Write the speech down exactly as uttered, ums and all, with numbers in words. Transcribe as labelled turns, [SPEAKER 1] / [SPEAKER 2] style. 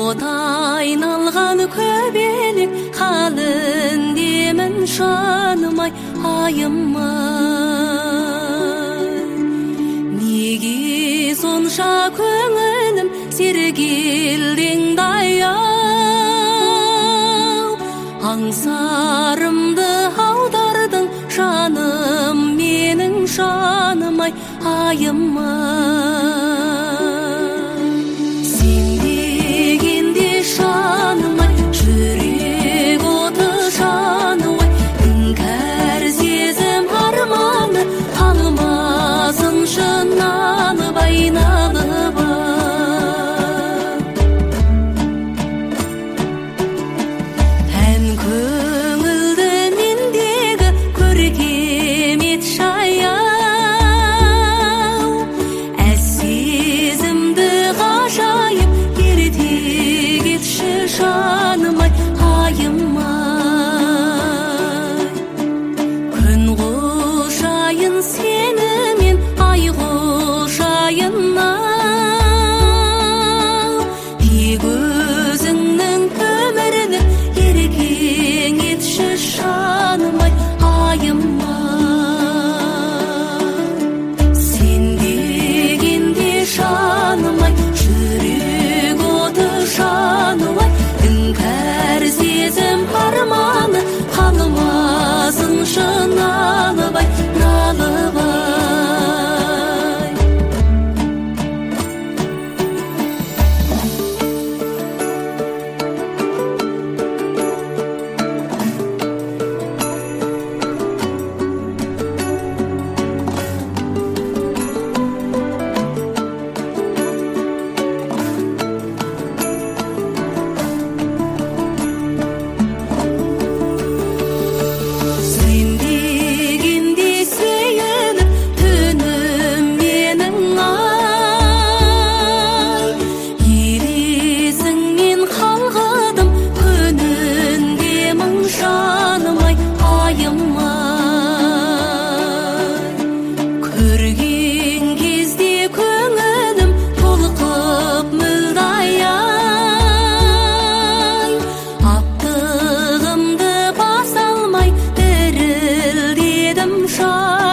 [SPEAKER 1] от айналған көбелек халін демін жанымай айымай. Неге сонша көңілім сергелдеңдай ау, аңсарымды аудардың жаным менің жанымай айымай. Сен дегенде жанымай жүрек оты жануай, іңкәр сезім арманы қалмасыншы нанып айналып ән көңілді мендегі көркем ет шаяу, әз сезімді ғажайып ерте кетші жанымай айымай. Күн құшайын сенімен ай құшайын ау, тек өзіңнің өмірді еркең етші жанымай айымай. Сен дегенде жанымай жүрек оты жануай, іңкәр сезім арманы қалмасыншы налыбай налыбай. Сен дегенде сейіліп түнім менің ай, елесіңмен қалғадым күнінде мың жанымай айымай. Көрген кезде көңілім толқып мүлдай ай, аптығымды баса алмай дірілдедім жанымай